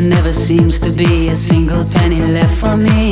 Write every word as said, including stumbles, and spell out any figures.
never seems to be a single penny left for me.